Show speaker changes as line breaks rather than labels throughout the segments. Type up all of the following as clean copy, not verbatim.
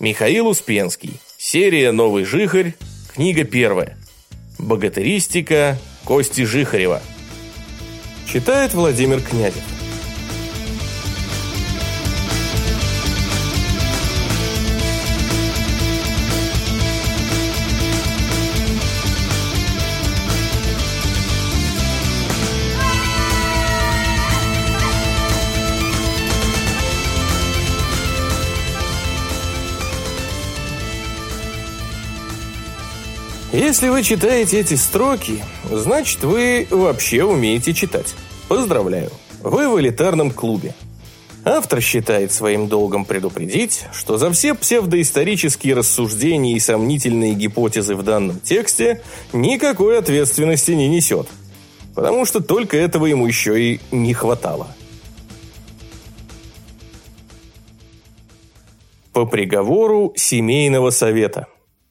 Михаил Успенский. Серия «Новый Жихарь». Книга 1. Богатыристика Кости Жихарева. Читает Владимир Князев. Если вы читаете эти строки, значит, вы вообще умеете читать. Поздравляю, вы в элитарном клубе. Автор считает своим долгом предупредить, что за все псевдоисторические рассуждения и сомнительные гипотезы в данном тексте никакой ответственности не несет, потому что только этого ему еще и не хватало. По приговору семейного совета.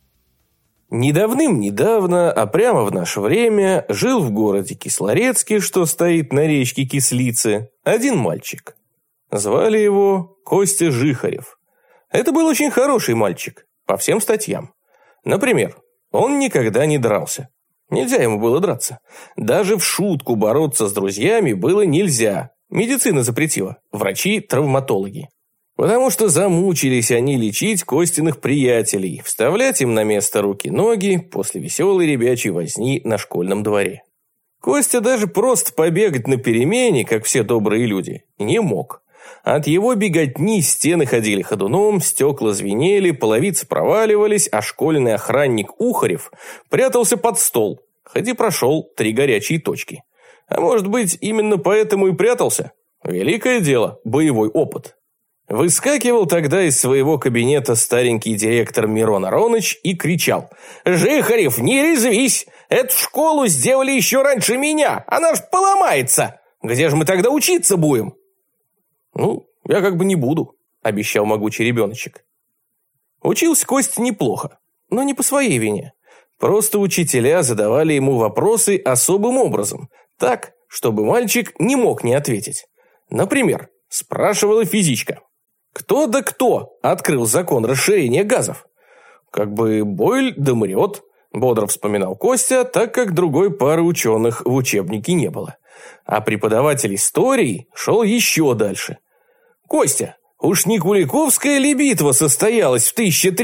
Не давным-недавно, а прямо в наше время, жил в городе Кислорецке, что стоит на речке Кислицы, один мальчик. Звали его Костя Жихарев. Это был очень хороший мальчик, по всем статьям. Например, он никогда не дрался. Нельзя ему было драться. Даже в шутку бороться с друзьями было нельзя. Медицина запретила, врачи-травматологи. Потому что замучились они лечить Костиных приятелей, вставлять им на место руки-ноги после веселой ребячей возни на школьном дворе. Костя даже просто побегать на перемене, как все добрые люди, не мог. От его беготни стены ходили ходуном, стекла звенели, половицы проваливались, а школьный охранник Ухарев прятался под стол, хоть и прошел 3 горячие точки. А может быть, именно поэтому и прятался? Великое дело, боевой опыт. Выскакивал тогда из своего кабинета старенький директор Мирон Ароныч и кричал: «Жихарев, не резвись! Эту школу сделали еще раньше меня! Она ж поломается! Где же мы тогда учиться будем?» «Ну, я как бы не буду», – обещал могучий ребеночек. Учился Костя неплохо, но не по своей вине. Просто учителя задавали ему вопросы особым образом, так, чтобы мальчик не мог не ответить. Например, спрашивала физичка: «Кто да кто открыл закон расширения газов?» «Как бы Бойль да мрет», – бодро вспоминал Костя, так как другой пары ученых в учебнике не было. А преподаватель истории шел еще дальше. «Костя, уж не Куликовская ли битва состоялась в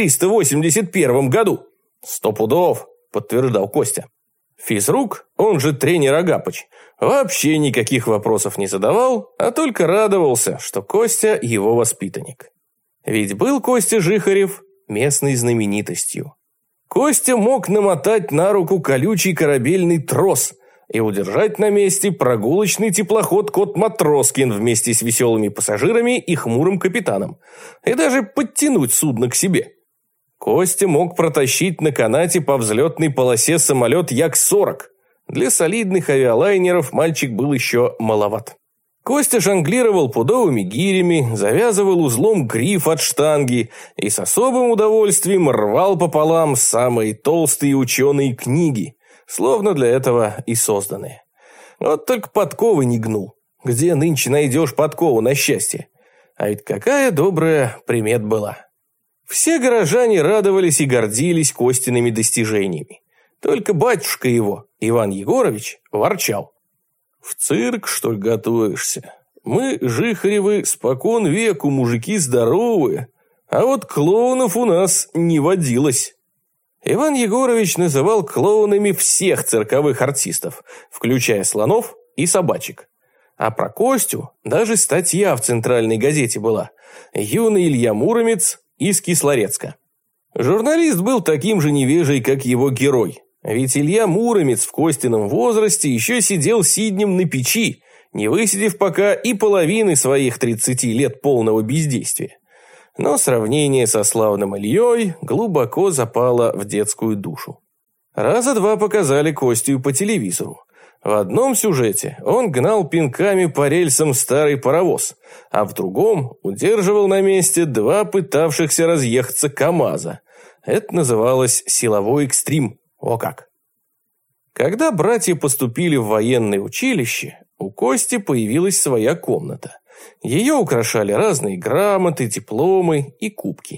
1381 году?» «100 пудов», – подтверждал Костя. Физрук, он же тренер Агапыч, вообще никаких вопросов не задавал, а только радовался, что Костя его воспитанник. Ведь был Костя Жихарев местной знаменитостью. Костя мог намотать на руку колючий корабельный трос и удержать на месте прогулочный теплоход «Кот Матроскин» вместе с веселыми пассажирами и хмурым капитаном, и даже подтянуть судно к себе. Костя мог протащить на канате по взлетной полосе самолет Як-40. Для солидных авиалайнеров мальчик был еще маловат. Костя жонглировал пудовыми гирями, завязывал узлом гриф от штанги и с особым удовольствием рвал пополам самые толстые ученые книги, словно для этого и созданные. Вот только подковы не гнул. Где нынче найдешь подкову на счастье? А ведь какая добрая примет была. Все горожане радовались и гордились Костиными достижениями. Только батюшка его, Иван Егорович, ворчал: «В цирк, что ли, готовишься? Мы, Жихаревы, спокон веку мужики здоровые, а вот клоунов у нас не водилось». Иван Егорович называл клоунами всех цирковых артистов, включая слонов и собачек. А про Костю даже статья в центральной газете была: «Юный Илья Муромец из Кислорецка». Журналист был таким же невежей, как его герой. Ведь Илья Муромец в Костином возрасте еще сидел сиднем на печи, не высидев пока и половины своих 30 лет полного бездействия. Но сравнение со славным Ильей глубоко запало в детскую душу. Раза 2 показали Костю по телевизору. В одном сюжете он гнал пинками по рельсам старый паровоз, а в другом удерживал на месте 2 пытавшихся разъехаться КамАЗа. Это называлось «Силовой экстрим». О как! Когда братья поступили в военное училище, у Кости появилась своя комната. Ее украшали разные грамоты, дипломы и кубки.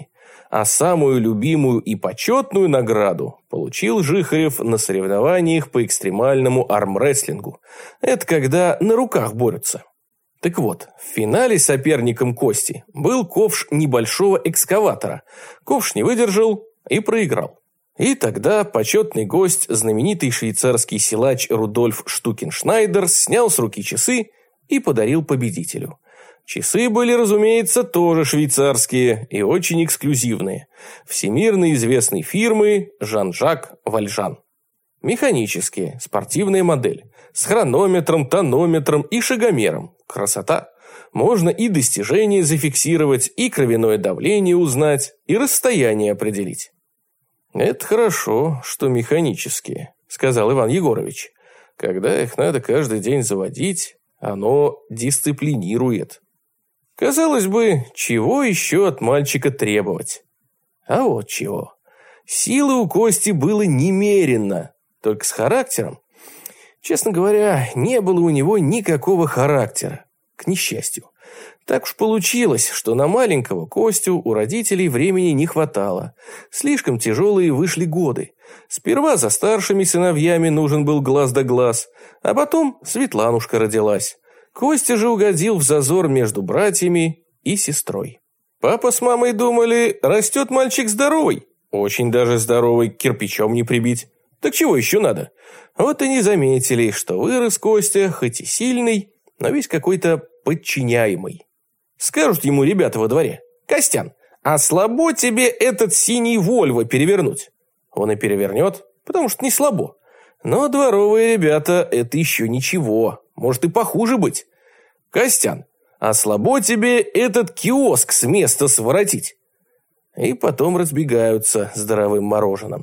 а самую любимую и почетную награду получил Жихарев на соревнованиях по экстремальному армрестлингу. Это когда на руках борются. Так вот, в финале соперником Кости был ковш небольшого экскаватора. Ковш не выдержал и проиграл. И тогда почетный гость, знаменитый швейцарский силач Рудольф Штукеншнайдер, снял с руки часы и подарил победителю. Часы были, разумеется, тоже швейцарские и очень эксклюзивные. Всемирно известной фирмы Жан-Жак Вальжан. Механические, спортивная модель. С хронометром, тонометром и шагомером. Красота. Можно и достижения зафиксировать, и кровяное давление узнать, и расстояние определить. «Это хорошо, что механические», — сказал Иван Егорович. «Когда их надо каждый день заводить, оно дисциплинирует». Казалось бы, чего еще от мальчика требовать? А вот чего. Силы у Кости было немерено, только с характером. Честно говоря, не было у него никакого характера, к несчастью. Так уж получилось, что на маленького Костю у родителей времени не хватало. Слишком тяжелые вышли годы. Сперва за старшими сыновьями нужен был глаз да глаз, а потом Светланушка родилась. Костя же угодил в зазор между братьями и сестрой. Папа с мамой думали, растет мальчик здоровый. Очень даже здоровый, кирпичом не прибить. Так чего еще надо? Вот и не заметили, что вырос Костя, хоть и сильный, но весь какой-то подчиняемый. Скажут ему ребята во дворе: «Костян, а слабо тебе этот синий Вольво перевернуть?» Он и перевернет, потому что не слабо. Но дворовые ребята – это еще ничего, может и похуже быть. «Костян, а слабо тебе этот киоск с места своротить?» И потом разбегаются здоровым мороженым.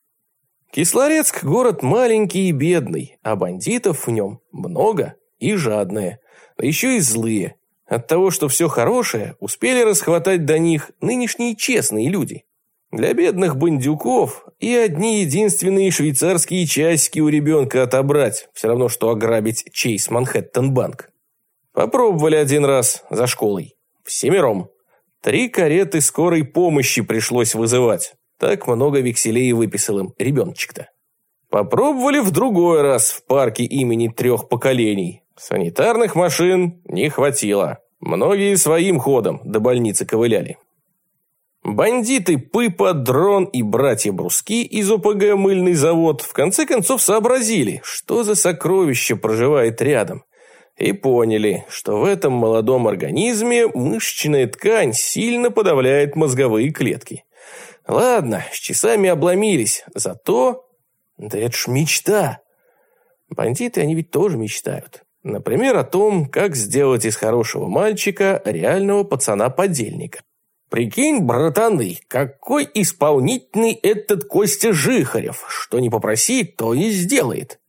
Кислорецк – город маленький и бедный, а бандитов в нем много и жадные, а еще и злые. От того, что все хорошее, успели расхватать до них нынешние честные люди. Для бедных бандюков и одни единственные швейцарские часики у ребенка отобрать, все равно, что ограбить Чейз Манхэттен-банк. Попробовали один раз за школой. Всемиром. 3 кареты скорой помощи пришлось вызывать. Так много векселей выписал им ребеночек-то. Попробовали в другой раз в парке имени 3 поколений. Санитарных машин не хватило. Многие своим ходом до больницы ковыляли. Бандиты Пыпа, Дрон и братья Бруски из ОПГ «Мыльный завод» в конце концов сообразили, что за сокровище проживает рядом. И поняли, что в этом молодом организме мышечная ткань сильно подавляет мозговые клетки. Ладно, с часами обломились, зато... Да это ж мечта. Бандиты, они ведь тоже мечтают. Например, о том, как сделать из хорошего мальчика реального пацана-подельника. Прикинь, братаны, какой исполнительный этот Костя Жихарев. Что не попроси, то и сделает.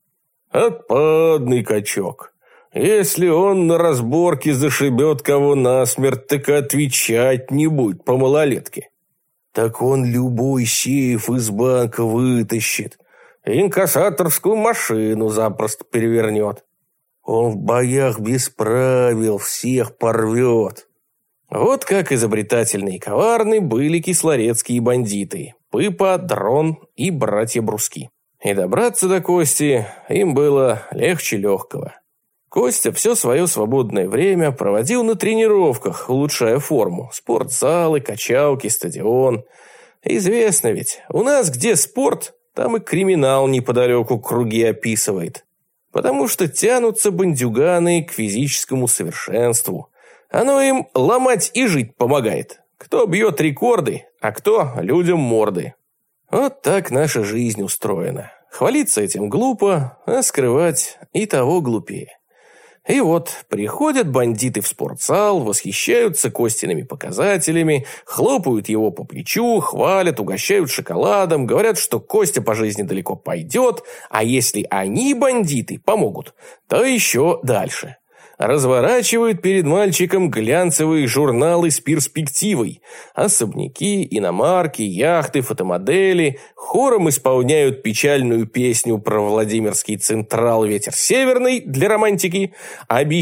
Отпадный качок. Если он на разборке зашибет кого насмерть, так отвечать не будет по малолетке. Так он любой сейф из банка вытащит. Инкассаторскую машину запросто перевернет. Он в боях без правил всех порвет. Вот как изобретательны и коварны были кислорецкие бандиты. Пыпа, Дрон и братья Бруски. И добраться до Кости им было легче легкого. Костя все свое свободное время проводил на тренировках, улучшая форму. Спортзалы, качалки, стадион. Известно ведь, у нас где спорт, там и криминал неподалеку круги описывает. Потому что тянутся бандюганы к физическому совершенству. Оно им ломать и жить помогает. Кто бьет рекорды, а кто людям морды. Вот так наша жизнь устроена. Хвалиться этим глупо, а скрывать и того глупее. И вот приходят бандиты в спортзал, восхищаются Костиными показателями, хлопают его по плечу, хвалят, угощают шоколадом, говорят, что Костя по жизни далеко пойдет, а если они, бандиты, помогут, то еще дальше. Разворачивают перед мальчиком глянцевые журналы с перспективой. Особняки, иномарки, яхты, фотомодели. Хором исполняют печальную песню про Владимирский Централ «Ветер северный» для романтики.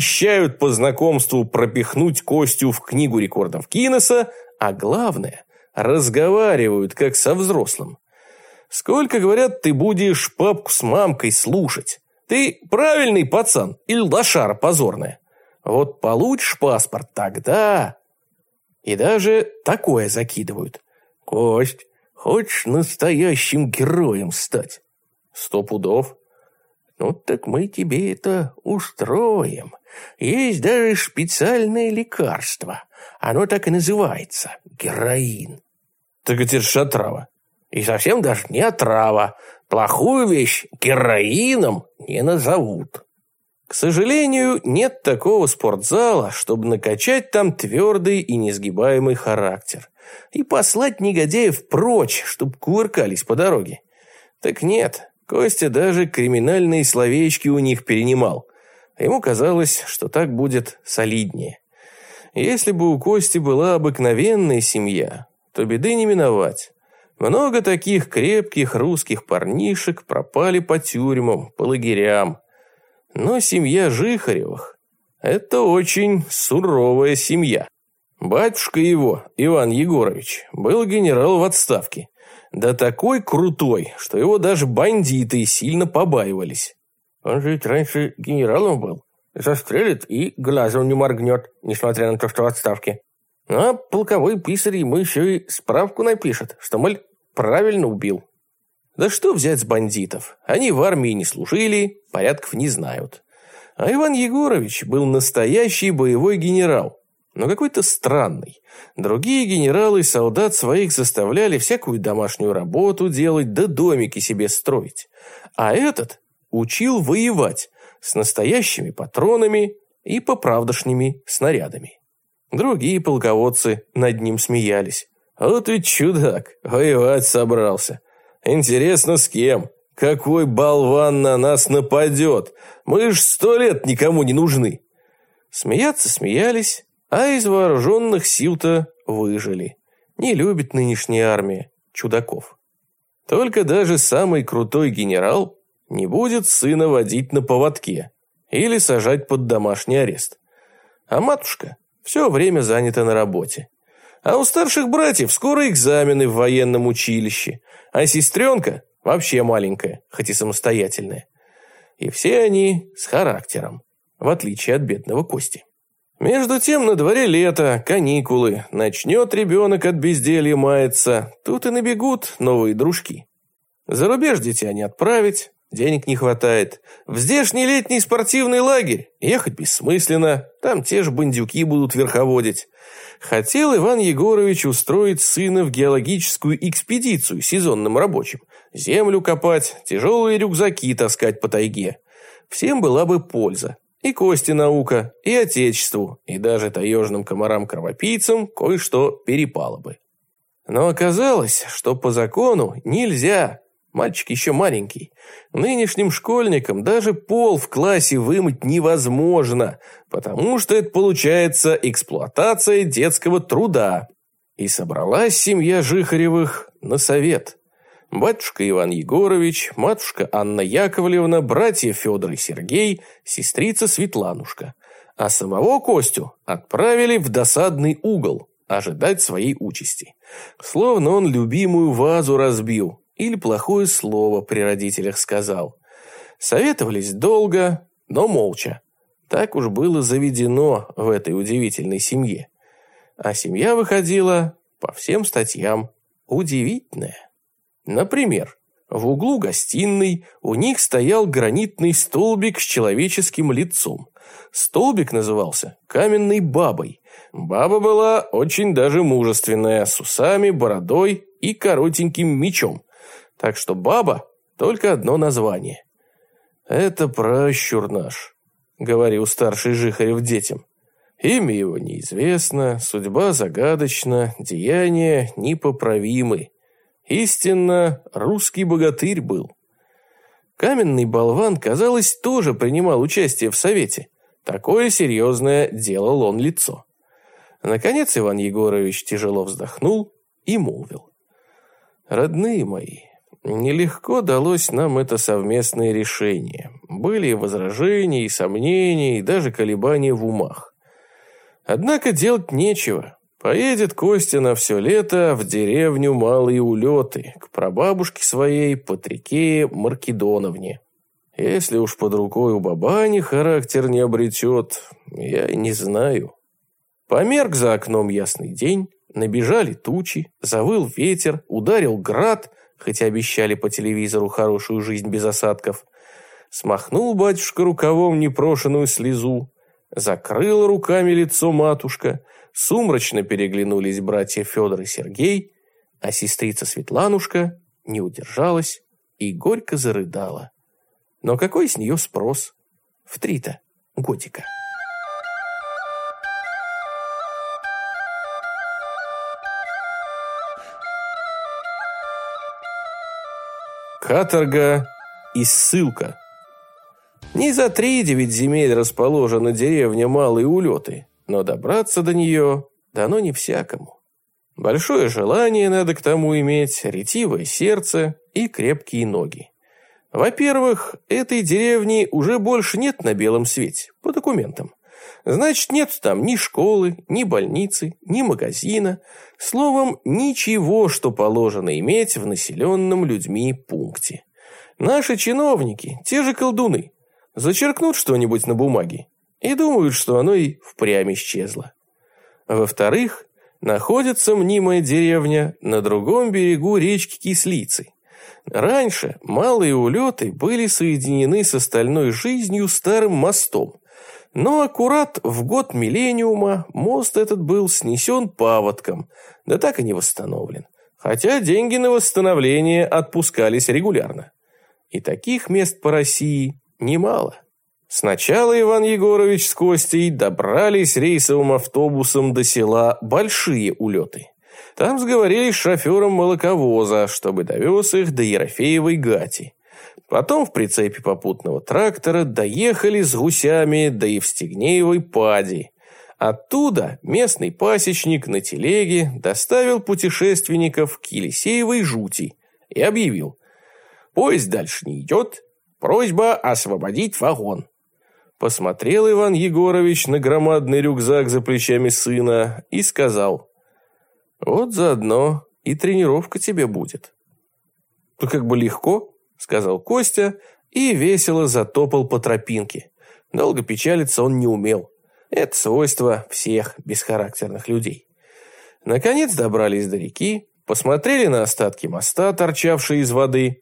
Обещают по знакомству пропихнуть Костю в книгу рекордов Гиннесса. А главное, разговаривают, как со взрослым. Сколько, говорят, ты будешь папку с мамкой слушать? Ты правильный пацан или лошара позорная? Вот получишь паспорт, тогда... И даже такое закидывают. Кость, хочешь настоящим героем стать? 100 пудов. Ну так мы тебе это устроим. Есть даже специальное лекарство. Оно так и называется – героин. Так это же отрава. И совсем даже не отрава. Плохую вещь героином не назовут. К сожалению, нет такого спортзала, чтобы накачать там твердый и несгибаемый характер и послать негодяев прочь, чтобы кувыркались по дороге. Так нет, Костя даже криминальные словечки у них перенимал. Ему казалось, что так будет солиднее. Если бы у Кости была обыкновенная семья, то беды не миновать. Много таких крепких русских парнишек пропали по тюрьмам, по лагерям. Но семья Жихаревых – это очень суровая семья. Батюшка его, Иван Егорович, был генерал в отставке. Да такой крутой, что его даже бандиты сильно побаивались. Он же ведь раньше генералом был. Застрелит и глазом не моргнет, несмотря на то, что в отставке. А полковой писарь ему еще и справку напишет, что, мол, правильно убил. Да что взять с бандитов? Они в армии не служили, порядков не знают. А Иван Егорович был настоящий боевой генерал, но какой-то странный. Другие генералы солдат своих заставляли всякую домашнюю работу делать, да домики себе строить. А этот учил воевать с настоящими патронами и поправдошними снарядами. Другие полководцы над ним смеялись. Вот ведь чудак, воевать собрался. Интересно, с кем? Какой болван на нас нападет? Мы ж 100 лет никому не нужны. Смеяться смеялись, а из вооруженных сил-то выжили. Не любит нынешняя армия чудаков. Только даже самый крутой генерал не будет сына водить на поводке или сажать под домашний арест. А матушка все время занята на работе. А у старших братьев скоро экзамены в военном училище, а сестренка вообще маленькая, хоть и самостоятельная. И все они с характером, в отличие от бедного Кости. Между тем на дворе лето, каникулы, начнет ребенок от безделья маяться, тут и набегут новые дружки. За рубеж дитя не отправить, денег не хватает. В здешний летний спортивный лагерь ехать бессмысленно, там те же бандюки будут верховодить. Хотел Иван Егорович устроить сына в геологическую экспедицию сезонным рабочим, землю копать, тяжелые рюкзаки таскать по тайге. Всем была бы польза. И Косте наука, и отечеству, и даже таежным комарам-кровопийцам кое-что перепало бы. Но оказалось, что по закону нельзя. Мальчик еще маленький. Нынешним школьникам даже пол в классе вымыть невозможно, потому что это получается эксплуатация детского труда. И собралась семья Жихаревых на совет. Батюшка Иван Егорович, матушка Анна Яковлевна, братья Федор и Сергей, сестрица Светланушка. А самого Костю отправили в досадный угол ожидать своей участи. Словно он любимую вазу разбил или плохое слово при родителях сказал. Советовались долго, но молча. Так уж было заведено в этой удивительной семье. А семья выходила по всем статьям удивительная. Например, в углу гостиной у них стоял гранитный столбик с человеческим лицом. Столбик назывался каменной бабой. Баба была очень даже мужественная, с усами, бородой и коротеньким мечом. Так что баба – только одно название. «Это пращур наш», – говорил старший Жихарев детям. «Имя его неизвестно, судьба загадочна, деяния непоправимы. Истинно, русский богатырь был». Каменный болван, казалось, тоже принимал участие в совете. Такое серьезное делал он лицо. Наконец Иван Егорович тяжело вздохнул и молвил. «Родные мои, нелегко далось нам это совместное решение. Были и возражения, и сомнения, и даже колебания в умах. Однако делать нечего. Поедет Костя на все лето в деревню Малые Улеты, к прабабушке своей Патрикее Маркедоновне. Если уж под рукой у бабани характер не обретет, я и не знаю. Померк за окном ясный день, набежали тучи, завыл ветер, ударил град, хотя обещали по телевизору хорошую жизнь без осадков. Смахнул батюшка рукавом непрошенную слезу, закрыла руками лицо матушка, сумрачно переглянулись братья Федор и Сергей, а сестрица Светланушка не удержалась и горько зарыдала. Но какой с нее спрос? В 3-то годика. Каторга и ссылка. Не за 3-9 земель расположена деревня Малые Улеты, но добраться до нее дано не всякому. Большое желание надо к тому иметь, ретивое сердце и крепкие ноги. Во-первых, этой деревни уже больше нет на белом свете, по документам. Значит, нет там ни школы, ни больницы, ни магазина. Словом, ничего, что положено иметь в населенном людьми пункте. Наши чиновники, те же колдуны, зачеркнут что-нибудь на бумаге и думают, что оно и впрямь исчезло. Во-вторых, находится мнимая деревня на другом берегу речки Кислицы. Раньше Малые Улеты были соединены с остальной жизнью старым мостом, но аккурат в год миллениума мост этот был снесен паводком, да так и не восстановлен, хотя деньги на восстановление отпускались регулярно. И таких мест по России немало. Сначала Иван Егорович с Костей добрались рейсовым автобусом до села Большие Улеты. Там сговорились с шофером молоковоза, чтобы довез их до Ерофеевой гати. Потом в прицепе попутного трактора доехали с гусями до Евстигнеевой пади. Оттуда местный пасечник на телеге доставил путешественников к Елисеевой жути и объявил: «Поезд дальше не идет, просьба освободить вагон». Посмотрел Иван Егорович на громадный рюкзак за плечами сына и сказал: «Вот заодно и тренировка тебе будет». «Ну как бы легко», — сказал Костя и весело затопал по тропинке. Долго печалиться он не умел. Это свойство всех бесхарактерных людей. Наконец добрались до реки, посмотрели на остатки моста, торчавшие из воды.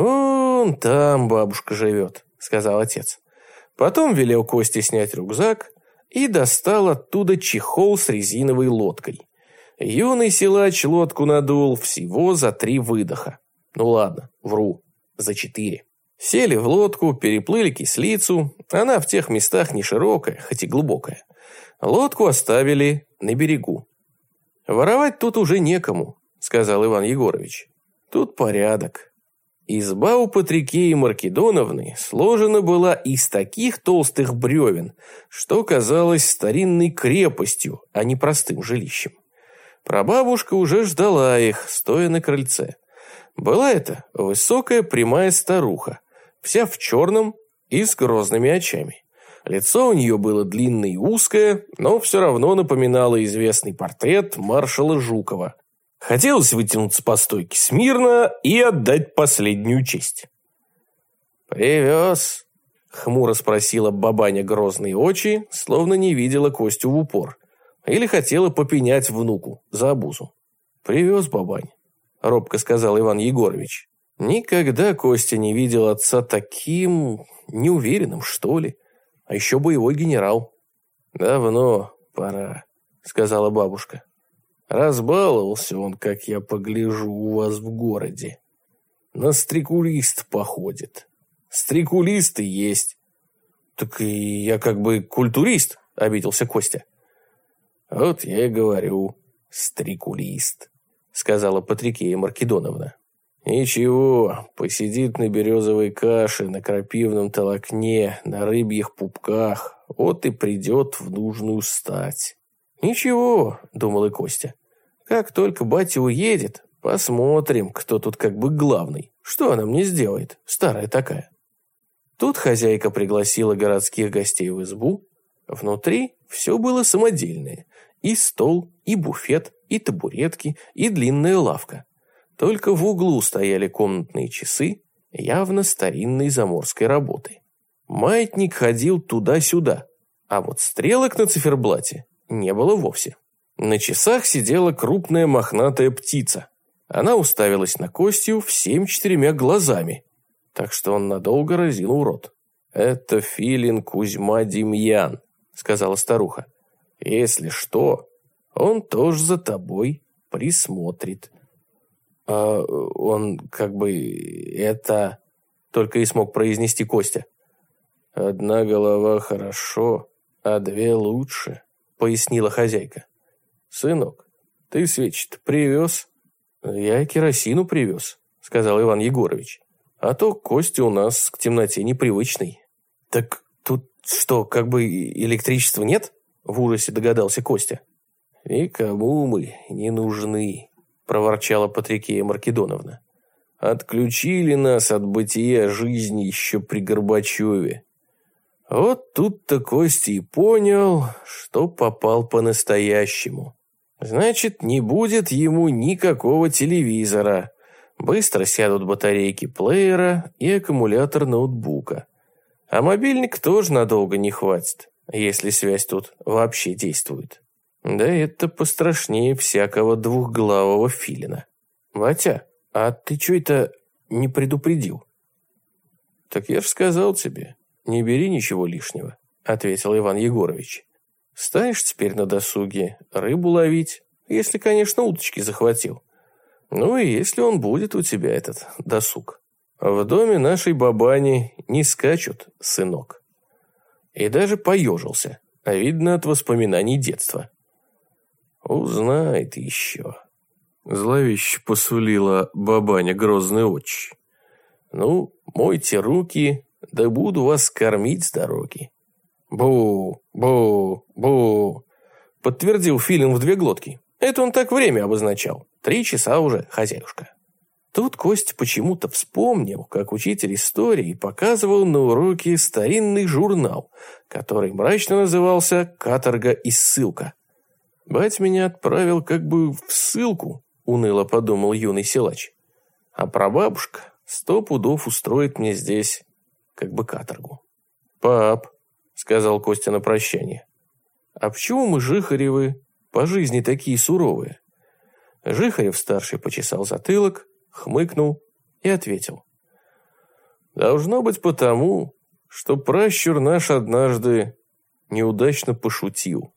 «Вон там бабушка живет», — сказал отец. Потом велел Косте снять рюкзак и достал оттуда чехол с резиновой лодкой. Юный силач лодку надул всего за 3 выдоха. Ну ладно, вру, за 4. Сели в лодку, переплыли Кислицу. Она в тех местах не широкая, хоть и глубокая. Лодку оставили на берегу. «Воровать тут уже некому», — сказал Иван Егорович. «Тут порядок». Изба у Патрикеи Маркедоновны сложена была из таких толстых бревен, что казалось старинной крепостью, а не простым жилищем. Прабабушка уже ждала их, стоя на крыльце. Была это высокая прямая старуха, вся в черном и с грозными очами. Лицо у нее было длинное и узкое, но все равно напоминало известный портрет маршала Жукова. Хотелось вытянуться по стойке смирно и отдать последнюю честь. «Привез?» — хмуро спросила бабаня грозные очи, словно не видела Костю в упор. Или хотела попенять внуку за обузу. «Привез, бабань», — робко сказал Иван Егорович. Никогда Костя не видел отца таким неуверенным, что ли. А еще боевой генерал. «Давно пора», — сказала бабушка. «Разбаловался он, как я погляжу, у вас в городе. На стрекулист походит. Стрекулисты есть». «Так и я как бы культурист», — обиделся Костя. «Вот я и говорю, стрекулист», — сказала Патрикея Маркедоновна. «Ничего, посидит на березовой каше, на крапивном толокне, на рыбьих пупках, вот и придет в нужную стать». «Ничего», — думал и Костя, — «как только батя уедет, посмотрим, кто тут как бы главный. Что она мне сделает, старая такая». Тут хозяйка пригласила городских гостей в избу. Внутри все было самодельное. И стол, и буфет, и табуретки, и длинная лавка. Только в углу стояли комнатные часы, явно старинной заморской работы. Маятник ходил туда-сюда, а вот стрелок на циферблате не было вовсе. На часах сидела крупная мохнатая птица. Она уставилась на Костю всеми 4 глазами, так что он надолго разинул рот. «Это филин Кузьма Демьян», — сказала старуха. «Если что, он тоже за тобой присмотрит». «А он как бы это...» — только и смог произнести Костя. «Одна голова хорошо, а 2 лучше», — пояснила хозяйка. «Сынок, ты свечи-то привез?» «Я керосину привез», — сказал Иван Егорович. «А то Костя у нас к темноте непривычный». «Так тут что, как бы электричества нет?» — в ужасе догадался Костя. «И кому мы не нужны?» — проворчала Патрикея Маркедоновна. «Отключили нас от бытия жизни еще при Горбачеве». Вот тут-то Костя и понял, что попал по-настоящему. Значит, не будет ему никакого телевизора. Быстро сядут батарейки плеера и аккумулятор ноутбука. А мобильник тоже надолго не хватит, если связь тут вообще действует. Да это пострашнее всякого двухглавого филина. «Ватя, а ты чё это не предупредил?» «Так я ж сказал тебе, не бери ничего лишнего», — ответил Иван Егорович. «Станешь теперь на досуге рыбу ловить, если, конечно, удочки захватил. Ну и если он будет у тебя, этот досуг. В доме нашей бабани не скачут, сынок». И даже поежился, видно от воспоминаний детства. «Узнает еще», — зловеще посулила бабаня грозный отче. «Ну, мойте руки, да буду вас кормить с дороги». «Бу, бу, бу», — подтвердил филин в 2 глотки. Это он так время обозначал. 3 часа уже, хозяюшка. Тут Костя почему-то вспомнил, как учитель истории показывал на уроке старинный журнал, который мрачно назывался «Каторга и ссылка». «Бать меня отправил как бы в ссылку», — уныло подумал юный силач. «А прабабушка 100 пудов устроит мне здесь как бы каторгу». «Пап», — сказал Костя на прощание, — «а почему мы, Жихаревы, по жизни такие суровые?» Жихарев-старший почесал затылок, хмыкнул и ответил. «Должно быть потому, что пращур наш однажды неудачно пошутил».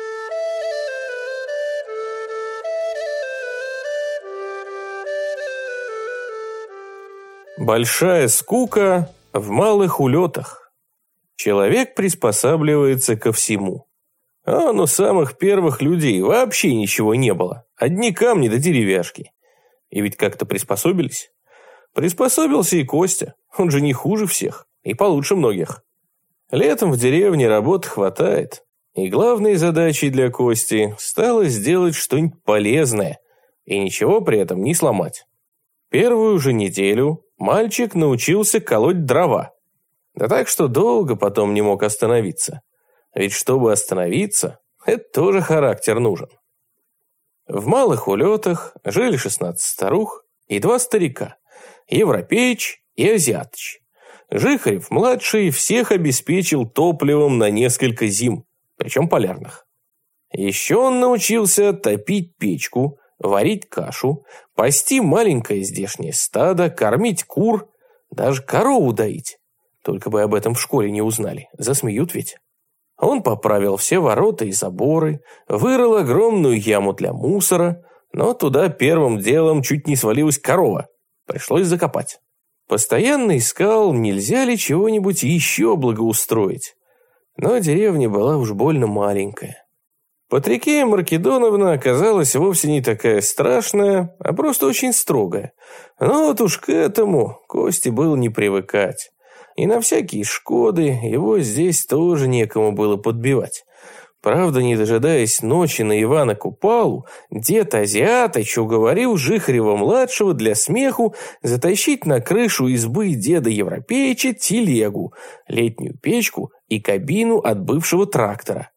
Большая скука в малых улетах. Человек приспосабливается ко всему. А у самых первых людей вообще ничего не было. Одни камни да деревяшки. И ведь как-то приспособились. Приспособился и Костя. Он же не хуже всех и получше многих. Летом в деревне работы хватает. И главной задачей для Кости стало сделать что-нибудь полезное и ничего при этом не сломать. Первую же неделю мальчик научился колоть дрова. Да так, что долго потом не мог остановиться. Ведь чтобы остановиться, это тоже характер нужен. В малых улетах жили 16 старух и 2 старика, Европеич и Азиатыч. Жихарев-младший всех обеспечил топливом на несколько зим, причем полярных. Еще он научился топить печку, варить кашу, пасти маленькое здешнее стадо, кормить кур, даже корову доить. Только бы об этом в школе не узнали, засмеют ведь. Он поправил все ворота и заборы, вырыл огромную яму для мусора, но туда первым делом чуть не свалилась корова. Пришлось закопать. Постоянно искал, нельзя ли чего-нибудь еще благоустроить. Но деревня была уж больно маленькая. Патрикея Маркедоновна оказалась вовсе не такая страшная, а просто очень строгая. Но вот уж к этому Косте было не привыкать. И на всякие шкоды его здесь тоже некому было подбивать. Правда, не дожидаясь ночи на Ивана Купалу, дед Азиатыч уговорил Жихарева-младшего для смеху затащить на крышу избы деда Европеича телегу, летнюю печку и кабину от бывшего трактора.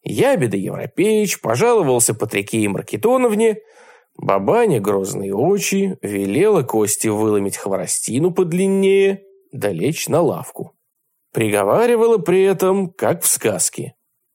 Ябеда Европеич пожаловался Патрикее Маркитоновне, бабаня грозные очи велела Косте выломить хворостину подлиннее, да лечь на лавку. Приговаривала при этом, как в сказке: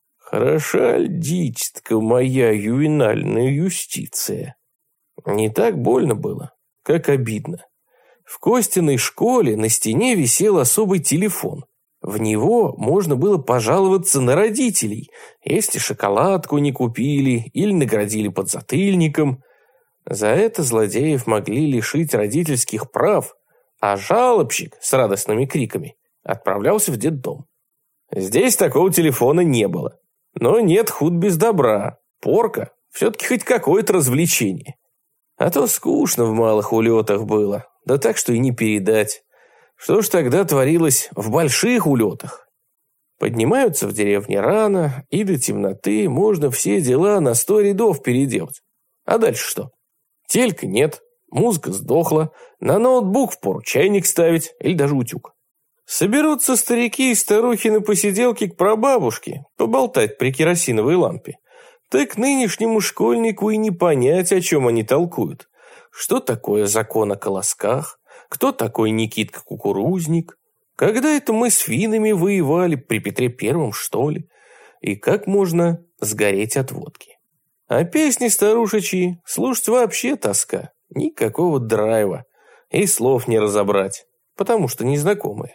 «Хороша ль дитятка моя ювенальная юстиция». Не так больно было, как обидно. В Костиной школе на стене висел особый телефон. В него можно было пожаловаться на родителей, если шоколадку не купили или наградили подзатыльником. За это злодеев могли лишить родительских прав, а жалобщик с радостными криками отправлялся в детдом. Здесь такого телефона не было. Но нет худ без добра. Порка все-таки хоть какое-то развлечение. А то скучно в малых улетах было, да так, что и не передать. Что ж тогда творилось в больших улетах? Поднимаются в деревне рано, и до темноты можно все дела на 100 рядов переделать. А дальше что? Телька нет, музыка сдохла, на ноутбук впору чайник ставить или даже утюг. Соберутся старики и старухи на посиделке к прабабушке, поболтать при керосиновой лампе. Так нынешнему школьнику и не понять, о чем они толкуют. Что такое закон о колосках? Кто такой Никитка Кукурузник? Когда это мы с финнами воевали, при Петре Первом, что ли? И как можно сгореть от водки? А песни старушечьи слушать вообще тоска. Никакого драйва. И слов не разобрать, потому что незнакомые.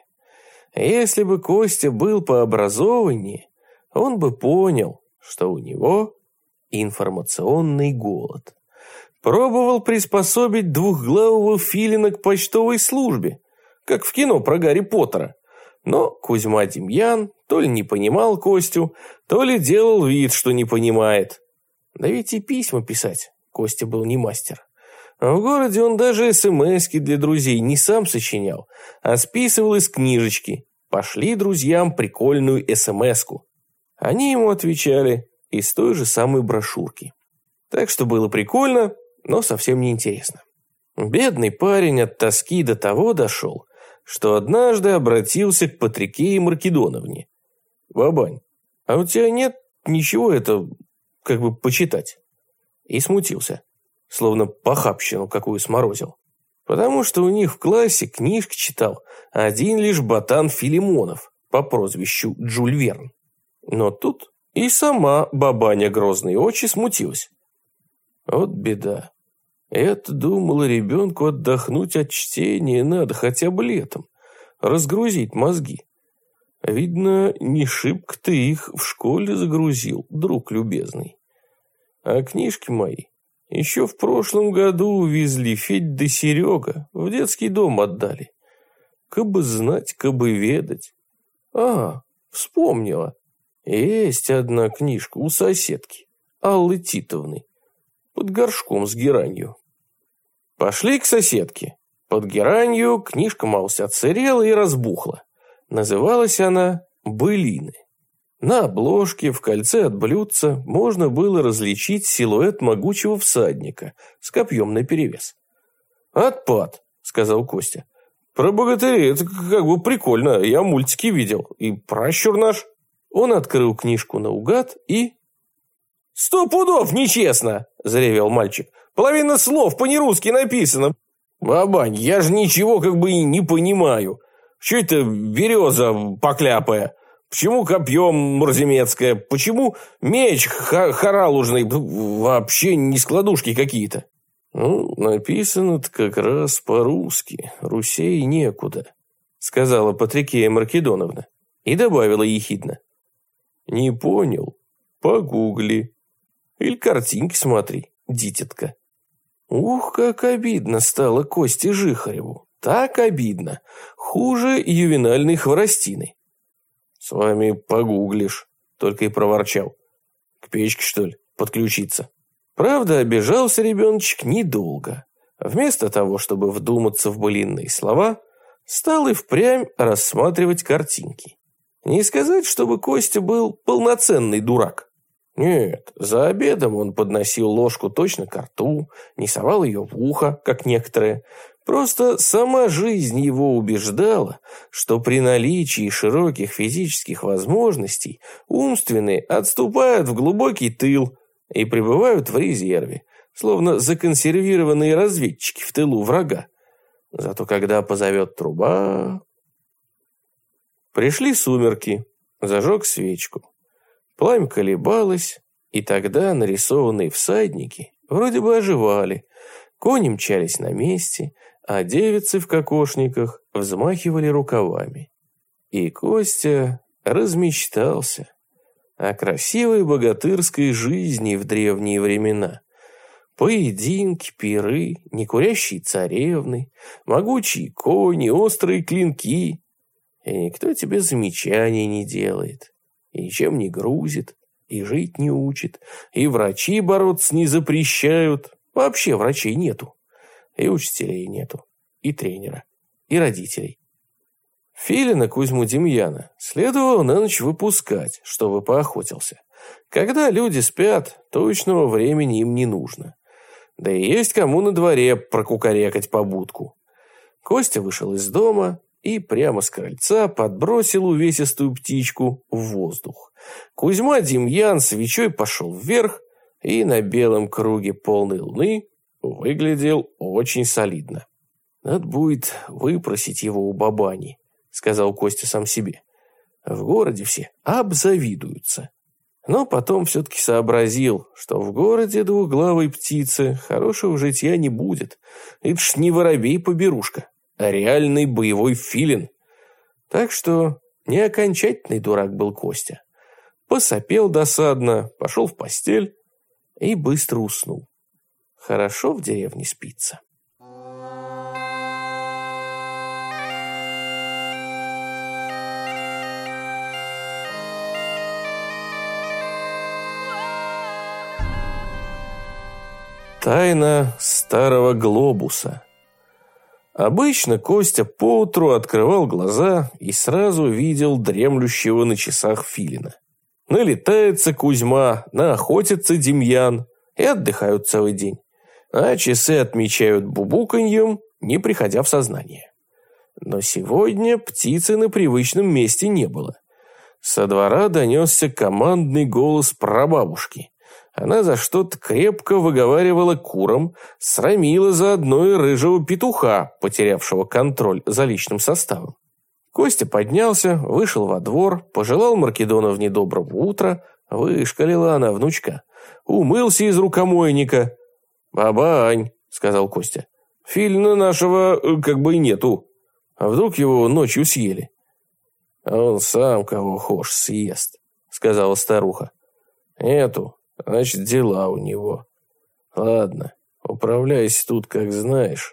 Если бы Костя был пообразованнее, он бы понял, что у него информационный голод. Пробовал приспособить двухглавого филина к почтовой службе, как в кино про Гарри Поттера. Но Кузьма Демьян то ли не понимал Костю, то ли делал вид, что не понимает. Да ведь и письма писать Костя был не мастер. А в городе он даже смски для друзей не сам сочинял, а списывал из книжечки. Пошли друзьям прикольную смску. Они ему отвечали из той же самой брошюрки. Так что было прикольно, но совсем не интересно. Бедный парень от тоски до того дошел, что однажды обратился к Патрикее Маркитоновне. «Бабань, а у тебя нет ничего как бы почитать?» И смутился, словно похабщину какую сморозил. Потому что у них в классе книжки читал один лишь ботан Филимонов по прозвищу Жюль Верн. Но тут и сама бабаня грозные очи смутилась. Вот беда. Я-то думала, ребенку отдохнуть от чтения надо хотя бы летом, разгрузить мозги. Видно, не шибко ты их в школе загрузил, друг любезный. А книжки мои еще в прошлом году увезли Федь да Серега, в детский дом отдали. Кабы знать, кабы ведать. Вспомнила. Есть одна книжка у соседки, Аллы Титовны, под горшком с геранью. Пошли к соседке. Под геранью книжка малость отсырела и разбухла. Называлась она «Былины». На обложке в кольце от блюдца можно было различить силуэт могучего всадника с копьем наперевес. «Отпад», — сказал Костя. «Про богатырей это как бы прикольно, я мультики видел. И пращур наш». Он открыл книжку наугад и... «100 пудов нечестно!» – заревел мальчик. «Половина слов по-нерусски написано. Бабань, я же ничего как бы и не понимаю. Что это береза покляпая? Почему копьем мурземецкое? Почему меч хоралужный? Вообще не складушки какие-то». «Ну, написано-то как раз по-русски. Русей некуда», — сказала Патрикея Маркитоновна. И добавила ехидно. «Не понял? Погугли. Или картинки смотри, дитятка». Ух, как обидно стало Косте Жихареву. Так обидно. Хуже ювенальной хворостины. «С вами погуглишь», — только и проворчал. «К печке, что ли, подключиться?» Правда, обижался ребеночек недолго. Вместо того, чтобы вдуматься в былинные слова, стал и впрямь рассматривать картинки. Не сказать, чтобы Костя был полноценный дурак. Нет, за обедом он подносил ложку точно ко рту, не совал ее в ухо, как некоторые, Просто сама жизнь его убеждала, что при наличии широких физических возможностей умственные отступают в глубокий тыл и пребывают в резерве, словно законсервированные разведчики в тылу врага. Зато когда позовет труба... Пришли сумерки, зажег свечку. Пламя колебалось, и тогда нарисованные всадники вроде бы оживали, кони мчались на месте, а девицы в кокошниках взмахивали рукавами. И Костя размечтался о красивой богатырской жизни в древние времена. Поединки, пиры, некурящие царевны, могучие кони, острые клинки. И никто тебе замечаний не делает, и ничем не грузит, и жить не учит, и врачи бороться не запрещают. Вообще врачей нету. И учителей нету, и тренера, и родителей. Филина Кузьму Демьяна следовало на ночь выпускать, чтобы поохотился. Когда люди спят, точного времени им не нужно. Да и есть кому на дворе прокукарекать по будку. Костя вышел из дома и прямо с крыльца подбросил увесистую птичку в воздух. Кузьма Демьян свечой пошел вверх и на белом круге полной луны выглядел очень солидно. «Надо будет выпросить его у бабани», — сказал Костя сам себе. «В городе все обзавидуются». Но потом все-таки сообразил, что в городе двуглавой птицы хорошего житья не будет. Это ж не воробей-поберушка, а реальный боевой филин. Так что не окончательный дурак был Костя. Посопел досадно, пошел в постель и быстро уснул. Хорошо в деревне спится. Тайна старого глобуса. Обычно Костя поутру открывал глаза и сразу видел дремлющего на часах филина. Налетается Кузьма, наохотится Демьян и отдыхают целый день. А часы отмечают бубуканьем, не приходя в сознание. Но сегодня птицы на привычном месте не было. Со двора донесся командный голос прабабушки. Она за что-то крепко выговаривала курам, срамила заодно и рыжего петуха, потерявшего контроль за личным составом. Костя поднялся, вышел во двор, пожелал Маркедоновне доброго утра, вышкалила она внучка, умылся из рукомойника. «Бабань», — сказал Костя, — «филина нашего как бы и нету. А вдруг его ночью съели?» «А он сам кого хошь съест», — сказала старуха. «Нету. Значит, дела у него. Ладно, управляйся тут, как знаешь.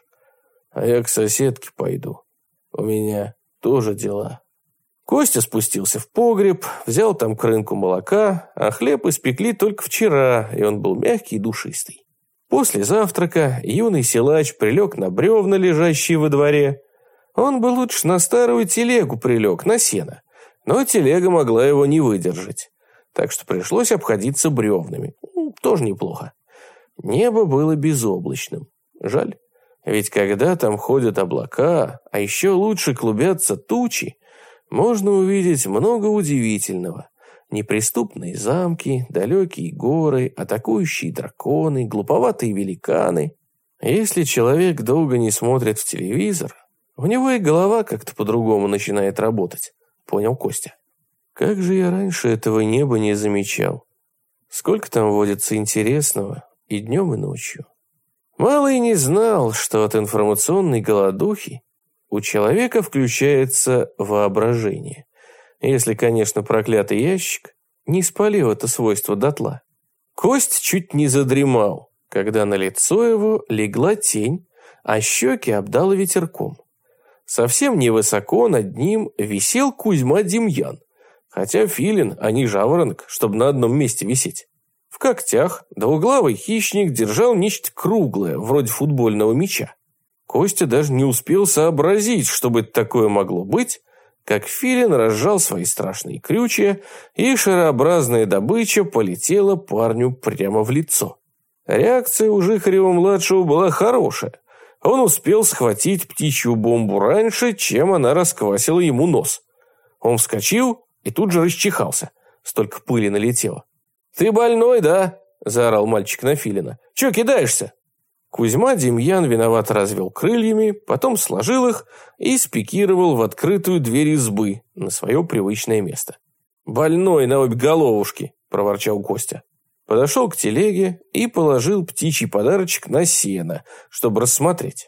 А я к соседке пойду. У меня тоже дела». Костя спустился в погреб, взял там крынку молока, а хлеб испекли только вчера, и он был мягкий и душистый. После завтрака юный силач прилег на бревна, лежащие во дворе. Он бы лучше на старую телегу прилег, на сено, но телега могла его не выдержать. Так что пришлось обходиться бревнами. Тоже неплохо. Небо было безоблачным. Жаль, ведь когда там ходят облака, а еще лучше клубятся тучи, можно увидеть много удивительного. Неприступные замки, далекие горы, атакующие драконы, глуповатые великаны. Если человек долго не смотрит в телевизор, у него и голова как-то по-другому начинает работать, понял Костя. Как же я раньше этого неба не замечал. Сколько там водится интересного и днем, и ночью. Малый не знал, что от информационной голодухи у человека включается воображение. Если, конечно, проклятый ящик не спалил это свойство дотла. Кость чуть не задремал, когда на лицо его легла тень, а щеки обдало ветерком. Совсем невысоко над ним висел Кузьма Демьян, хотя филин, а не жаворонок, чтобы на одном месте висеть. В когтях двуглавый хищник держал нечто круглое, вроде футбольного мяча. Костя даже не успел сообразить, что бы такое могло быть, как филин разжал свои страшные крючья, и шарообразная добыча полетела парню прямо в лицо. Реакция у Жихарева-младшего была хорошая. Он успел схватить птичью бомбу раньше, чем она расквасила ему нос. Он вскочил и тут же расчихался. Столько пыли налетело. «Ты больной, да?» – заорал мальчик на Филина. «Чё кидаешься?» Кузьма Демьян виновато развел крыльями, потом сложил их и спикировал в открытую дверь избы на свое привычное место. «Больной на обе головушки!» – проворчал Костя. Подошел к телеге и положил птичий подарочек на сено, чтобы рассмотреть.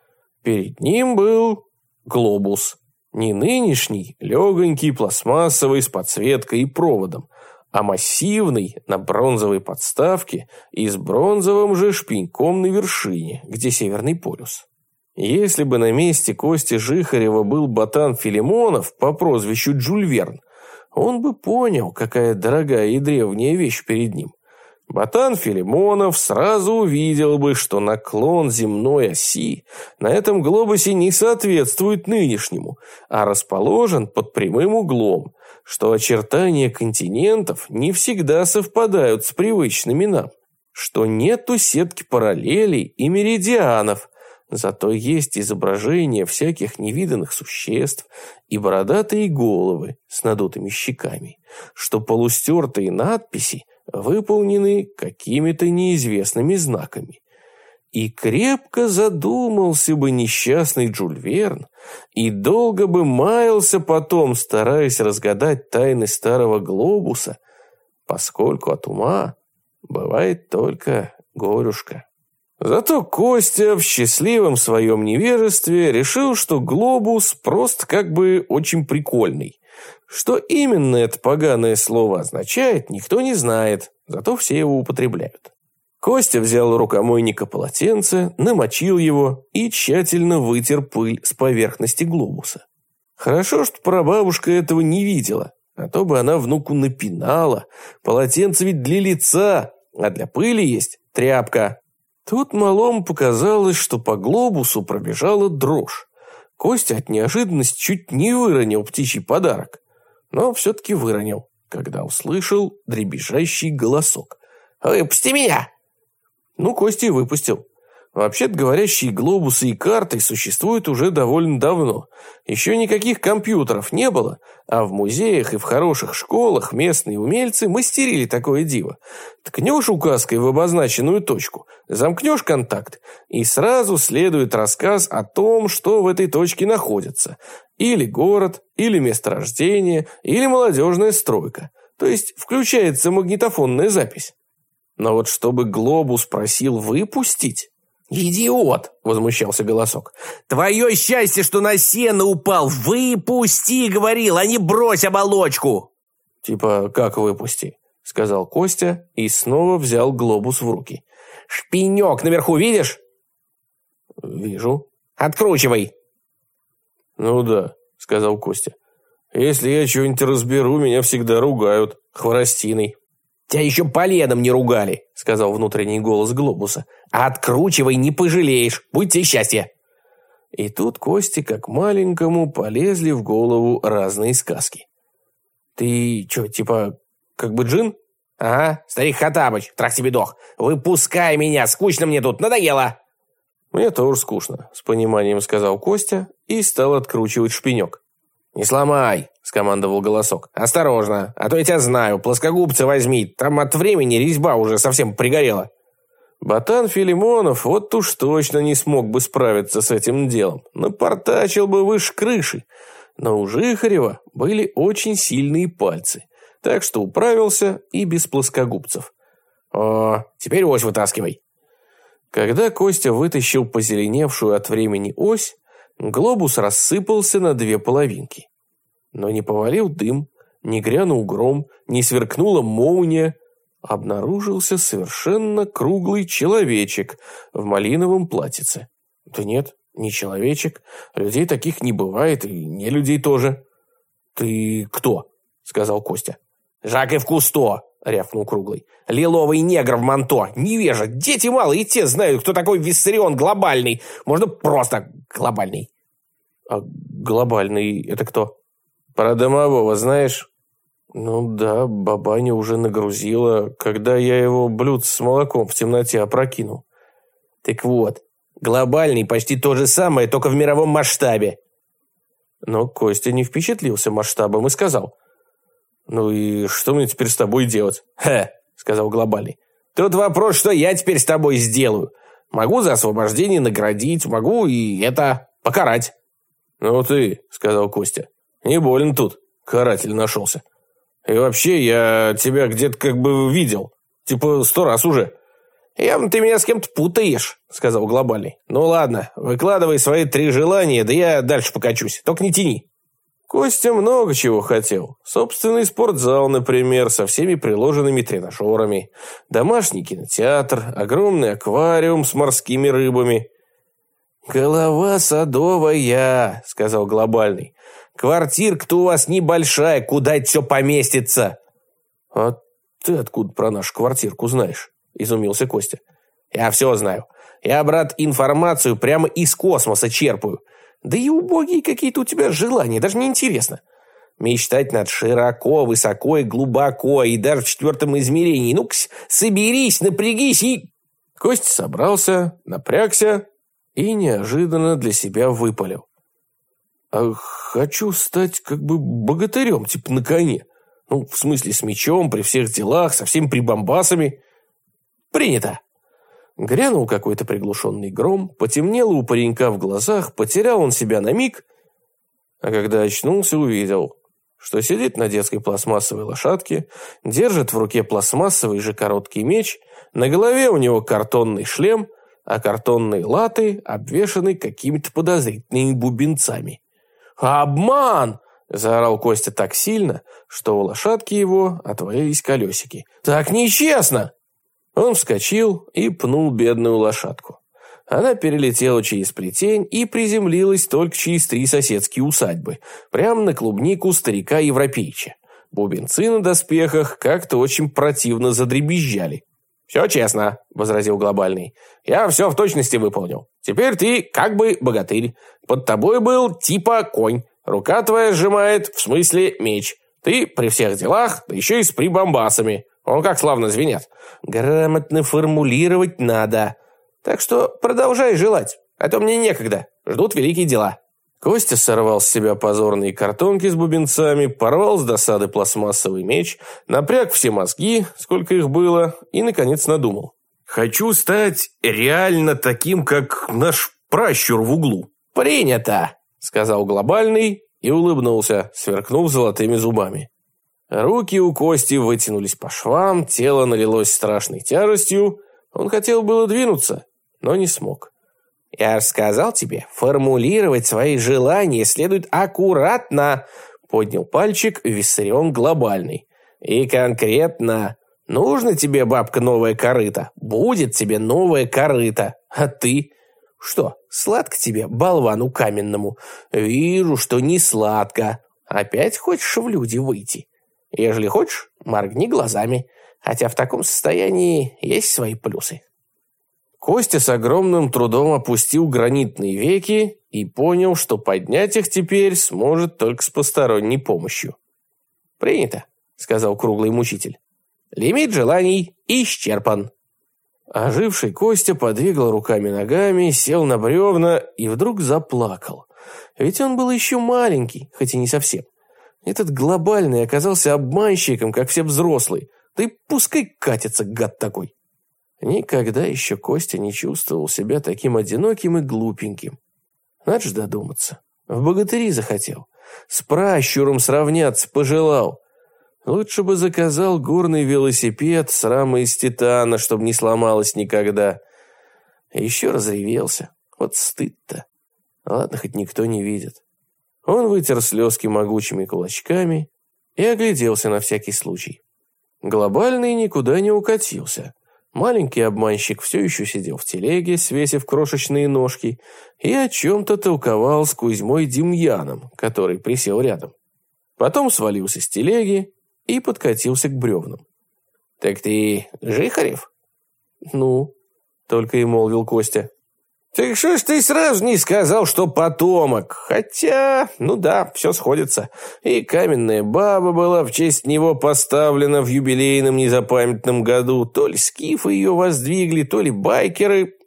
Перед ним был глобус. Не нынешний, легонький, пластмассовый, с подсветкой и проводом, а массивный, на бронзовой подставке и с бронзовым же шпеньком на вершине, где Северный полюс. Если бы на месте Кости Жихарева был ботан Филимонов по прозвищу Жюль Верн, он бы понял, какая дорогая и древняя вещь перед ним. Ботан Филимонов сразу увидел бы, что наклон земной оси на этом глобусе не соответствует нынешнему, а расположен под прямым углом, что очертания континентов не всегда совпадают с привычными нам, что нету сетки параллелей и меридианов, зато есть изображения всяких невиданных существ и бородатые головы с надутыми щеками, что полустертые надписи выполнены какими-то неизвестными знаками. И крепко задумался бы несчастный Жюль Верн, и долго бы маялся потом, стараясь разгадать тайны старого глобуса, поскольку от ума бывает только горюшка. Зато Костя в счастливом своем невежестве решил, что глобус просто как бы очень прикольный. Что именно это поганое слово означает, никто не знает, зато все его употребляют. Костя взял у рукомойника полотенце, намочил его и тщательно вытер пыль с поверхности глобуса. Хорошо, что прабабушка этого не видела, а то бы она внуку напинала. Полотенце ведь для лица, а для пыли есть тряпка. Тут малому показалось, что по глобусу пробежала дрожь. Костя от неожиданности чуть не выронил птичий подарок, но все-таки выронил, когда услышал дребезжащий голосок. «Выпусти меня!» Ну, Костя и выпустил. Вообще-то говорящие глобусы и карты существуют уже довольно давно. Еще никаких компьютеров не было, а в музеях и в хороших школах местные умельцы мастерили такое диво. Ткнешь указкой в обозначенную точку, замкнешь контакт, и сразу следует рассказ о том, что в этой точке находится. Или город, или месторождение, или молодежная стройка. То есть включается магнитофонная запись. Но вот чтобы глобус просил выпустить... «Идиот!» – возмущался голосок. «Твое счастье, что на сено упал! Выпусти, говорил, а не брось оболочку!» «Типа, как выпусти?» – сказал Костя и снова взял глобус в руки. «Шпинек наверху видишь?» «Вижу». «Откручивай!» «Ну да», – сказал Костя. «Если я что-нибудь разберу, меня всегда ругают хворостиной». «Тебя еще поленом не ругали», — сказал внутренний голос глобуса. «А откручивай, не пожалеешь. Будь тебе счастье». И тут Косте, как маленькому, полезли в голову разные сказки. «Ты что, типа, как бы джин?» «Ага, старик Хаттабыч, трах тебе дох. Выпускай меня, скучно мне тут, надоело». «Мне тоже скучно», — с пониманием сказал Костя и стал откручивать шпинек. «Не сломай», — скомандовал голосок. «Осторожно, а то я тебя знаю. Плоскогубцы возьми, там от времени резьба уже совсем пригорела». Ботан Филимонов вот уж точно не смог бы справиться с этим делом. Напортачил бы выше крыши. Но у Жихарева были очень сильные пальцы, так что управился и без плоскогубцев. «О, теперь ось вытаскивай». Когда Костя вытащил позеленевшую от времени ось, глобус рассыпался на две половинки. Но не повалил дым, не грянул гром, не сверкнула молния. Обнаружился совершенно круглый человечек в малиновом платьице. Да нет, не человечек. Людей таких не бывает, и не людей тоже. «Ты кто?» — сказал Костя. «Жак-Ив Кусто!» — рявкнул Круглый. «Лиловый негр в манто! Невежа! Дети малые, и те знают, кто такой Виссарион глобальный! Можно просто глобальный!» «А глобальный — это кто?» «Про домового знаешь?» «Ну да, бабаня уже нагрузила, когда я его блюдце с молоком в темноте опрокинул». «Так вот, Глобальный почти то же самое, только в мировом масштабе. Но Костя не впечатлился масштабом и сказал: «Ну и что мне теперь с тобой делать?» Сказал Глобальный. «Тут вопрос, что я теперь с тобой сделаю. Могу за освобождение наградить, могу и покарать». «Ну ты», — сказал Костя, — «не болен тут, каратель нашелся. И вообще, я тебя где-то как бы видел, типа 100 раз уже». «Явно ты меня с кем-то путаешь», — сказал Глобальный. «Ну ладно, выкладывай свои 3 желания, да я дальше покачусь, только не тяни». Костя много чего хотел. Собственный спортзал, например, со всеми приложенными тренажерами, домашний кинотеатр, огромный аквариум с морскими рыбами. «Голова садовая», — сказал Глобальный. «Квартирка-то у вас небольшая, куда это все поместится?» «А ты откуда про нашу квартирку знаешь?» — изумился Костя. «Я все знаю. Я, брат, информацию прямо из космоса черпаю. Да и убогие какие-то у тебя желания, даже не интересно. Мечтать надо широко, высоко и глубоко, и даже в 4 измерении. Ну-ка, соберись, напрягись и...» Костя собрался, напрягся и неожиданно для себя выпалил: «А хочу стать как бы богатырем, типа на коне. Ну, в смысле, с мечом, при всех делах, со всеми прибамбасами». «Принято». Грянул какой-то приглушенный гром, потемнело у паренька в глазах, потерял он себя на миг, а когда очнулся, увидел, что сидит на детской пластмассовой лошадке, держит в руке пластмассовый же короткий меч, на голове у него картонный шлем, а картонные латы обвешаны какими-то подозрительными бубенцами. «Обман!» – заорал Костя так сильно, что у лошадки его отвалились колесики. «Так нечестно!» Он вскочил и пнул бедную лошадку. Она перелетела через плетень и приземлилась только через 3 соседские усадьбы, прямо на клубнику старика-европейча. Бубенцы на доспехах как-то очень противно задребезжали. «Все честно», — возразил Глобальный. «Я все в точности выполнил. Теперь ты как бы богатырь. Под тобой был типа конь. Рука твоя сжимает, в смысле меч. Ты при всех делах, да еще и с прибамбасами. Он как славно звенят. Грамотно формулировать надо. Так что продолжай желать, а то мне некогда. Ждут великие дела». Костя сорвал с себя позорные картонки с бубенцами, порвал с досады пластмассовый меч, напряг все мозги, сколько их было, и, наконец, надумал: «Хочу стать реально таким, как наш пращур в углу». «Принято», — сказал Глобальный и улыбнулся, сверкнув золотыми зубами. Руки у Кости вытянулись по швам, тело налилось страшной тяжестью. Он хотел было двинуться, но не смог. «Я же сказал тебе, формулировать свои желания следует аккуратно», — поднял пальчик Виссарион Глобальный. «И конкретно. Нужно тебе, бабка, новая корыта? Будет тебе новая корыта. А ты? Что, сладко тебе, болвану каменному? Вижу, что не сладко. Опять хочешь в люди выйти? Ежели хочешь, моргни глазами, хотя в таком состоянии есть свои плюсы». Костя с огромным трудом опустил гранитные веки и понял, что поднять их теперь сможет только с посторонней помощью. «Принято», — сказал круглый мучитель. «Лимит желаний исчерпан». Оживший Костя подвигал руками-ногами, сел на бревна и вдруг заплакал. Ведь он был еще маленький, хоть и не совсем. Этот Глобальный оказался обманщиком, как все взрослые. Да и пускай катится, гад такой. Никогда еще Костя не чувствовал себя таким одиноким и глупеньким. Надо же додуматься. В богатыри захотел. С пращуром сравняться пожелал. Лучше бы заказал горный велосипед с рамой из титана, чтобы не сломалось никогда. А еще разревелся. Вот стыд-то. Ладно, хоть никто не видит. Он вытер слезки могучими кулачками и огляделся на всякий случай. Глобальный никуда не укатился. Маленький обманщик все еще сидел в телеге, свесив крошечные ножки, и о чем-то толковал с Кузьмой Демьяном, который присел рядом. Потом свалился с телеги и подкатился к бревнам. «Так ты Жихарев?» «Ну», — только и молвил Костя. «Так что ж ты сразу не сказал, что потомок? Хотя, ну да, все сходится. И каменная баба была в честь него поставлена в юбилейном незапамятном году. То ли скифы ее воздвигли, то ли байкеры.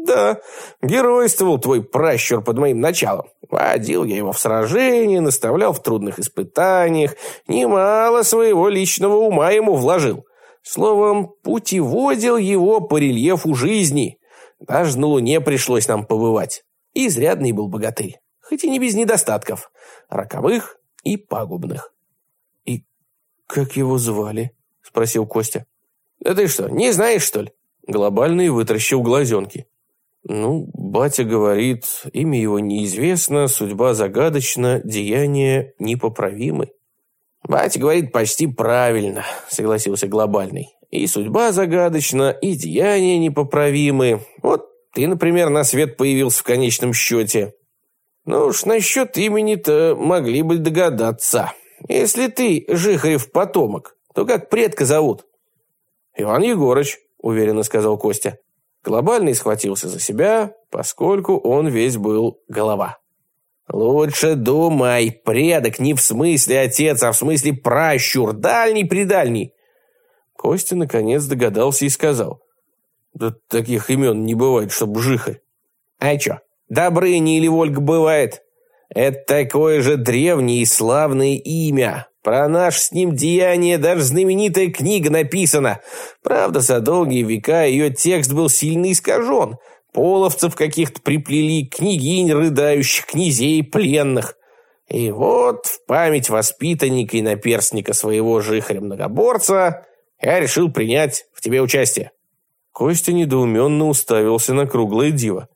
Да, геройствовал твой пращур под моим началом. Водил я его в сражения, наставлял в трудных испытаниях, немало своего личного ума ему вложил. Словом, путеводил его по рельефу жизни. Даже на Луне пришлось нам побывать. Изрядный был богатырь, хоть и не без недостатков, роковых и пагубных. «И как его звали?» – спросил Костя. «Да ты что, не знаешь, что ли?» Глобальный вытаращил глазенки. «Ну, батя говорит, имя его неизвестно, судьба загадочна, деяния непоправимы». «Батя говорит почти правильно», — согласился Глобальный. «И судьба загадочна, и деяния непоправимы. Вот ты, например, на свет появился в конечном счете. Ну уж насчет имени-то могли бы догадаться. Если ты Жихарев потомок, то как предка зовут?» «Иван Егорыч», — уверенно сказал Костя. Глобальный схватился за себя, поскольку он весь был голова. «Лучше думай, предок не в смысле отец, а в смысле пращур, дальний-предальний». Костя наконец догадался и сказал: «Да таких имен не бывает, чтоб Жихарь». «А чё, Добрыня или Вольга бывает? Это такое же древнее и славное имя. Про наше с ним деяние даже знаменитая книга написана. Правда, за долгие века ее текст был сильно искажен. Половцев каких-то приплели, княгинь рыдающих, князей пленных. И вот в память воспитанника и наперстника своего Жихаря-многоборца я решил принять в тебе участие». Костя недоуменно уставился на круглое диво.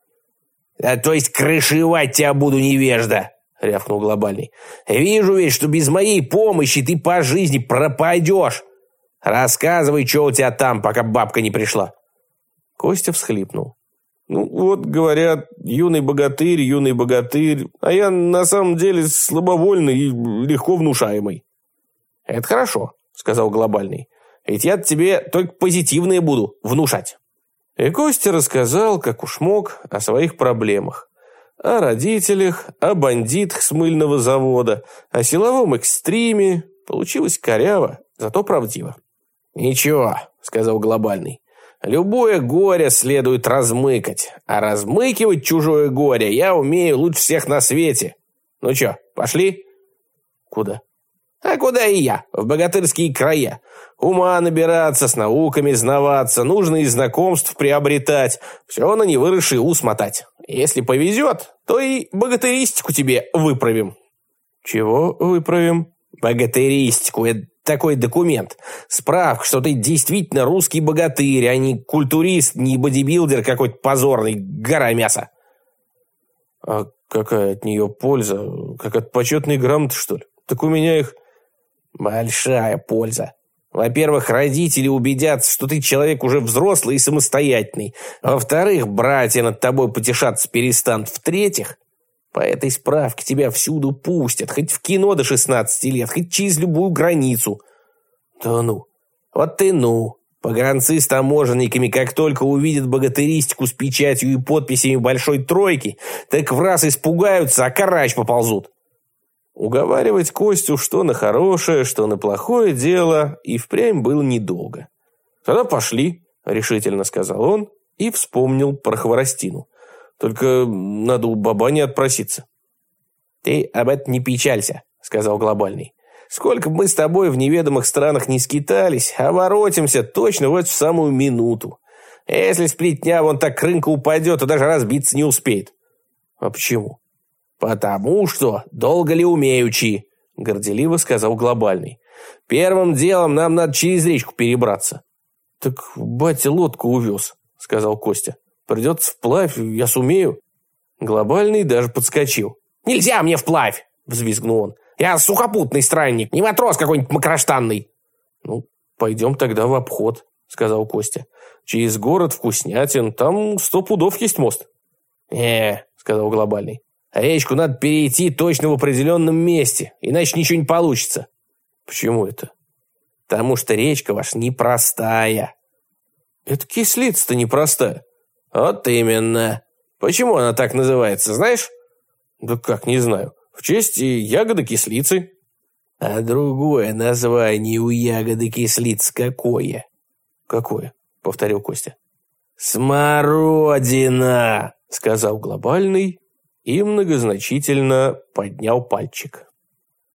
То есть крышевать тебя буду, невежда!» — рявкнул Глобальный. «Вижу ведь, что без моей помощи ты по жизни пропадешь. Рассказывай, что у тебя там, пока бабка не пришла». Костя всхлипнул. «Ну, вот, говорят, юный богатырь, а я на самом деле слабовольный и легко внушаемый». «Это хорошо», — сказал Глобальный. «Ведь я тебе только позитивное буду внушать». И Костя рассказал, как уж мог, о своих проблемах. О родителях, о бандитах с мыльного завода, о силовом экстриме. Получилось коряво, зато правдиво. «Ничего», — сказал Глобальный. «Любое горе следует размыкать, а размыкивать чужое горе я умею лучше всех на свете. Ну чё, пошли?» «Куда?» «А куда и я, в богатырские края. Ума набираться, с науками знаваться, нужные знакомств приобретать, все на невыросший ус мотать. Если повезет, то и богатыристику тебе выправим». «Чего выправим?» «Богатыристику, это такой документ. Справка, что ты действительно русский богатырь, а не культурист, не бодибилдер какой-то позорный, гора мяса». «А какая от нее польза? Как от почетной грамоты, что ли? Так у меня их...» «Большая польза. Во-первых, родители убедятся, что ты человек уже взрослый и самостоятельный. Во-вторых, братья над тобой потешаться перестанут. В-третьих, по этой справке тебя всюду пустят, хоть в кино до 16 лет, хоть через любую границу». «Да ну». «Вот ты ну. Погранцы с таможенниками, как только увидят богатыристику с печатью и подписями большой тройки, так в раз испугаются, а карач поползут». Уговаривать Костю что на хорошее, что на плохое дело и впрямь было недолго. «Тогда пошли», — решительно сказал он и вспомнил про Хворостину. «Только надо у бабани отпроситься». «Ты об этом не печалься», — сказал Глобальный. «Сколько бы мы с тобой в неведомых странах не скитались, а воротимся точно в эту самую минуту. Если сплетня вон так рынка упадет, то даже разбиться не успеет». «А почему?» «Потому что долго ли умеючи», — горделиво сказал Глобальный. «Первым делом нам надо через речку перебраться». «Так батя лодку увез», — сказал Костя. «Придется вплавь, я сумею». Глобальный даже подскочил. «Нельзя мне вплавь!» — взвизгнул он. «Я сухопутный странник, не матрос какой-нибудь макроштанный». «Ну, пойдем тогда в обход», — сказал Костя. «Через город Вкуснятин, там 100 пудов есть мост». Сказал Глобальный. «Речку надо перейти точно в определенном месте, иначе ничего не получится». «Почему это?» «Потому что речка ваша непростая». «Это кислица-то непростая». «Вот именно. Почему она так называется, знаешь?» «Да как, не знаю. В честь ягоды кислицы». «А другое название у ягоды кислицы какое?» «Какое?» — повторил Костя. «Смородина!» – сказал глобальный и многозначительно поднял пальчик.